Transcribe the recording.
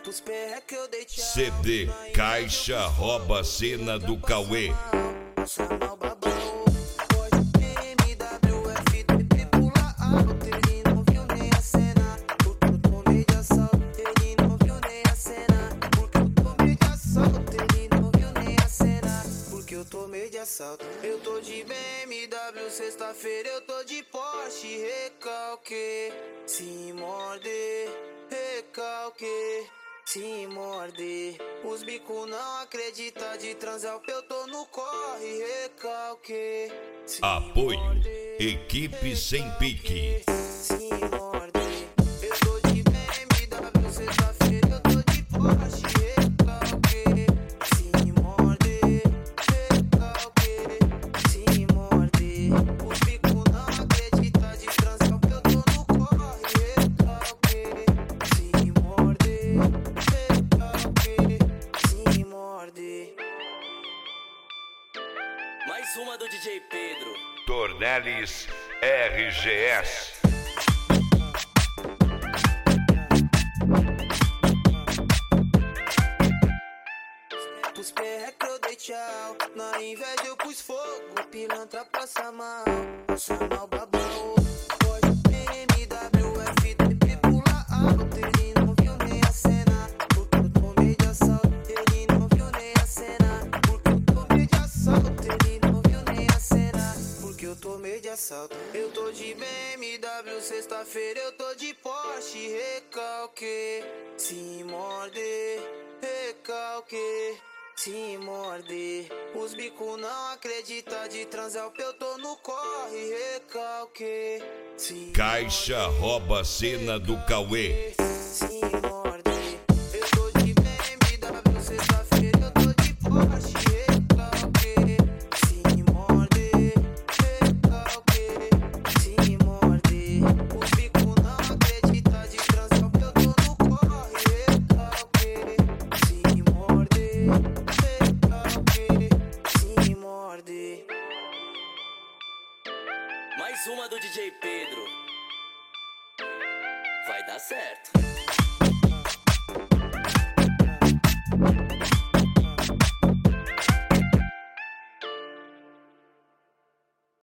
CD Caixa rouba a cena do Cauê. Eu tô de BMW, sexta-feira eu tô de Porsche, recalque, se morder, recalque, se morder. Os bico não acredita de transar, eu tô no corre, recalque. Apoio, equipe sem pique. Se morder. Eu tô de BMW, sexta-feira eu tô de Porsche, recalque, se morder, recalque, se morder. Os bico não acredita de transar, eu tô no corre, recalque, se morder, recalque, se morder. Mais uma do DJ Pedro. Tornelis RGS. Os perreques eu dei tchau, na inveja eu pus fogo, pilantra passa mal, passa mal babau. Pode BMW, FDP pula alto, ele não viu nem a cena, porque eu tomei de assalto, ele não viu nem a cena, porque eu tomei de assalto, ele não viu nem a cena, porque eu tomei de assalto. Eu tô de BMW, sexta-feira eu tô de Porsche, recalque, se morder, recalque, se morder. Os bico não acredita de transar, eu tô no corre, recalque, se Caixa rouba a cena do Cauê. se morder. Eu tô de BMW, sexta-feira eu tô de Porsche, recalque, se morder, recalque, se morder. Os bico não acredita de transar, eu tô no corre, recalque, se morder, recalque, se morder. Mais uma do DJ Pedro. Vai dar certo.